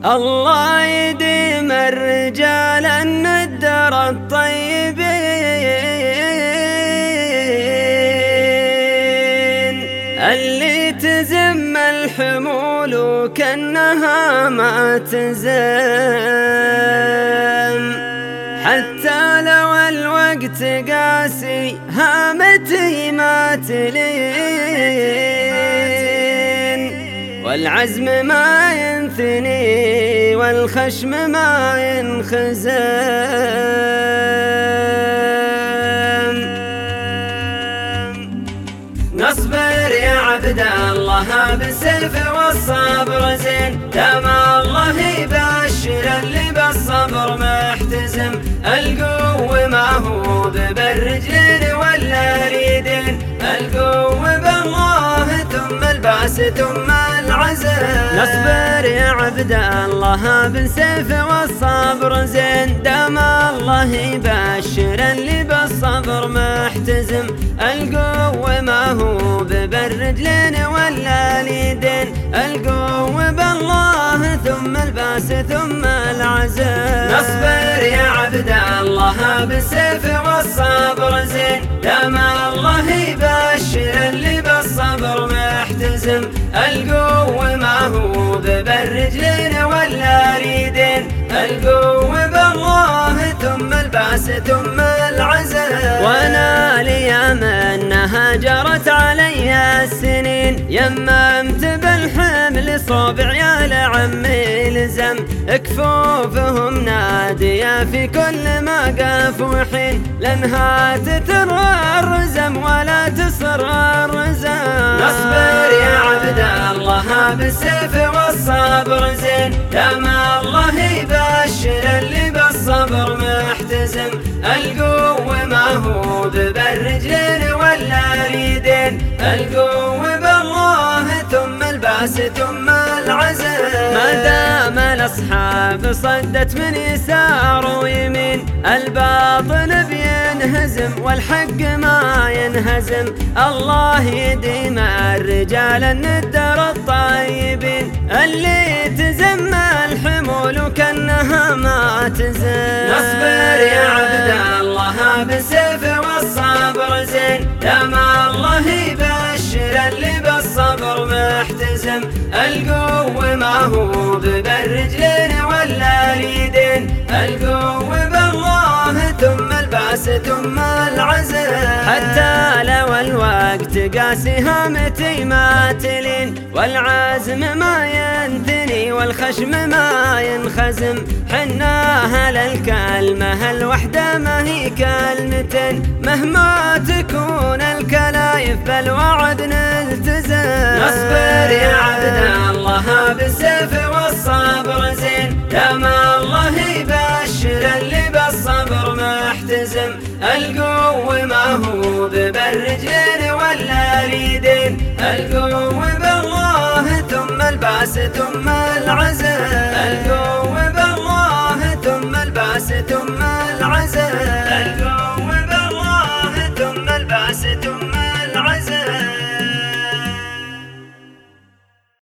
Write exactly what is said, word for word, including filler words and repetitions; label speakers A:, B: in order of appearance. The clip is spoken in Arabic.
A: الله يديم الرجال الندر الطيبين اللي تزم الحمول وكأنها ما تزم، حتى لو الوقت قاسي هامتي ما تلين، والعزم ما ينثني والخشم ما ينخزم. نصبر يا عبد الله بالسيف والصبر زين، دام الله يبشر اللي بالصبر محتزم. القوة ما هو بالرجلين ولا اليدين، القوة بالله ثم الباس ثم العزم. نصبر يا عبد الله بالسيف والصبر زين، دام الله يبشر اللي بالصبر محتزم. القوة ما هو بالرجلين ولا اليدين، القوة بالله ثم الباس ثم العزم. نصبر يا عبد الله بالسيف والصبر زين، دام الله يبشر اللي بالصبر محتزم. القوة ما هو بالرجلين ولا اليدين، القوة بالله ثم الباس ثم العزم. وانا لي منها جرت علي السنين، يممت بالحمل صوب عيال عمي لزم. كفوفهم نادية في كل موقف وحين، لانها تترى الرزم ولا تصر الرزم. نصبر يا عبد الله بالسيف والصبر زين، دام الله يبشر اللي بالصبر محتزم. القوة ما هو بالرجلين ولا اليدين، القوة بالله ثم الباس ثم العزم. ما دام الاصحاب صدت من يسار ويمين، الباطل بينهزم والحق ما ينهزم. الله يديم الرجال الندر الطيبين اللي تزم الحمول وكأنها ما تزم. نصبر يا عبد الله بالسيف والصبر زين، دام الله يبشر اللي بالصبر محتزم. القوة ما هو بالرجلين ولا اليدين، القوة بالله ثم الباس ثم العزم. حتى لو الوقت قاسي هامتي ما تلين، والعزم ما ينثني والخشم ما ينخزم. حناها للكلمة الوحدة ما هي كلمتين، مهما تكون الكلايف بالوعد نلتزم. نصبر يا عبد الله بالسيف والصبر زين، دام الله يبشر اللي بالصبر محتزم. القوة ما هو بالرجلين ولا اليدين، القوة بالله ثم الباس ثم العزم. القوة